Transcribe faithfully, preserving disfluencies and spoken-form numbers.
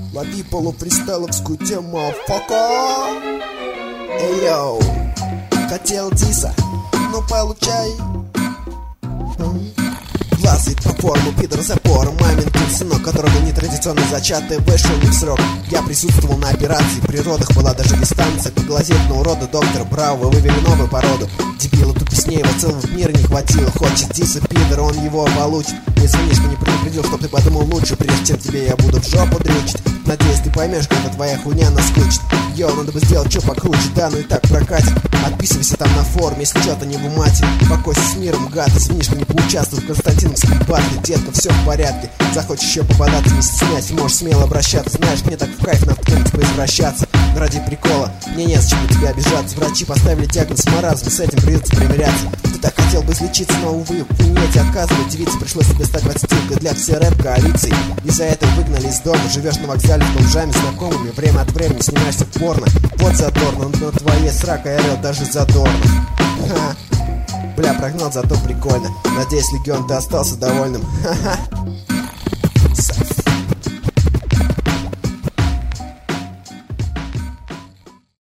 Лови полуфристайловскую тему, фока. Эй, йоу, хотел диса, ну получай. Влазит по форму, пидор запор. Мамин сынок, которого нетрадиционно зачатый, вышел не в срок. Я присутствовал на операции, при родах была даже дистанция. Поглазеть на урода доктора Браво, вы вывели новую породу. Дебила туписнее, его целого мира не хватило. Хочет диса, пидор, он его получит. Не извини, что не предупредил, чтоб ты подумал лучше, прежде чем тебе я буду в жопу дрючить. Надеюсь, ты поймешь, когда твоя хуйня наскучит. Йоу, надо бы сделать что покруче, да, ну и так прокатит. Отписывайся там на форуме, если что-то не в умате. Покойся с миром, гад, извини, что не поучаствовал в Константиновском батле. Детка, все в порядке, захочешь еще попадаться, не стесняйся, можешь смело обращаться. Знаешь, мне так в кайф надо как-нибудь поизвращаться. Но ради прикола, мне незачем на тебя обижаться. Врачи поставили диагноз маразм, с этим придется примиряться. Ты так хотел бы излечиться, но, увы, в хуйнете отказывать. Девице пришлось тебе стать подстилкой для всей рэп-коалиции. Из-за этого выгнали из дома, живешь на вокзале с бомжами, знакомыми. Время от времени снимаешься в порно. Вот задорно, но твоей сракой орёт даже задорно. Ха. Бля, прогнал, зато прикольно. Надеюсь, Легион, ты остался довольным. Ха-ха.